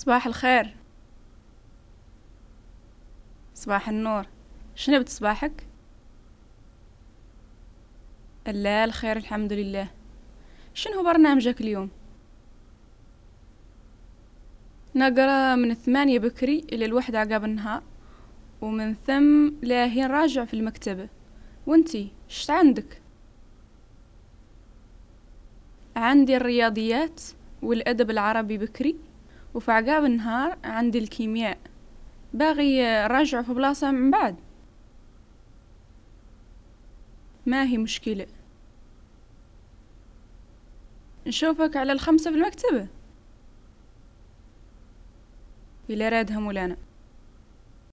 صباح الخير. صباح النور. شنو بتصباحك؟ لا الخير الحمد لله. شنو برنامجك اليوم؟ نقرا من 8 بكري إلى 1 عقاب النهار، ومن ثم لاهين راجع في المكتبة. وانتي شت عندك؟ عندي الرياضيات والأدب العربي بكري، وفي عقاب النهار عندي الكيمياء. باغي راجع في بلاصة من بعد؟ ما هي مشكلة، نشوفك على 5 في المكتبة. إلى رادها مولانا.